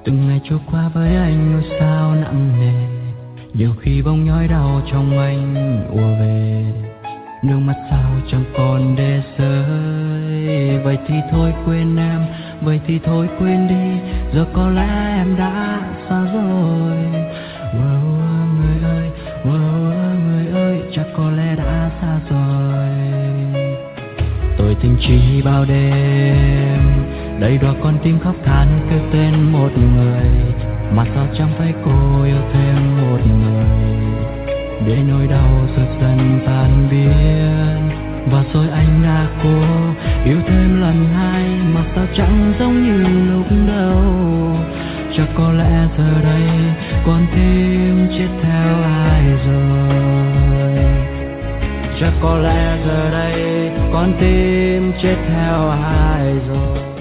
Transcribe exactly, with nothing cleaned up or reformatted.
Từng ngày trôi qua với anh ngôi sao nặng nề, nhiều khi bóng nhói đau trong anh ùa về, nước mắt sao chẳng còn để rơi. Vậy thì thôi quên em, vậy thì thôi quên đi, giờ có lẽ em đã xa rồi. Wow, người ơi, wow, người ơi, chắc có lẽ đã xa rồi. Tôi tình chỉ bao đêm đầy đọa con tim khóc than kêu tên một người, mà sao chẳng thấy cô yêu thêm một người, để nỗi đau dần dần tan biến. Và rồi anh là cô yêu thêm lần hai, mà sao chẳng giống như lúc đầu. Chắc có lẽ giờ đây con tim chết theo ai rồi. Chắc có lẽ giờ đây con tim chết theo ai rồi.